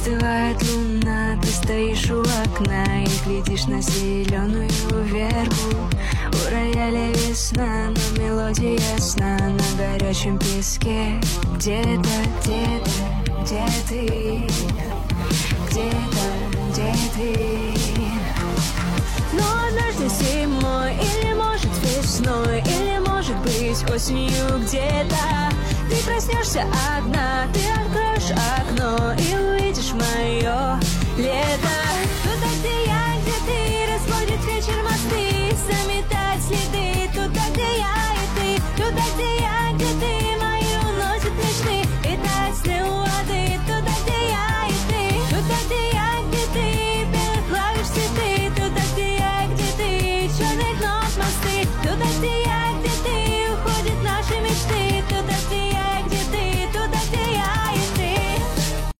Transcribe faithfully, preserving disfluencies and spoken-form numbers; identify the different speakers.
Speaker 1: Застывает луна, ты стоишь у окна и глядишь на зеленую вербу. У рояля весна, но мелодия ясна на горячем песке. Где-то, где-то, где ты? Где-то, где ты? Но однажды зимой, или может весной, или может быть осенью где-то ты проснешься одна, ты откроешь окно и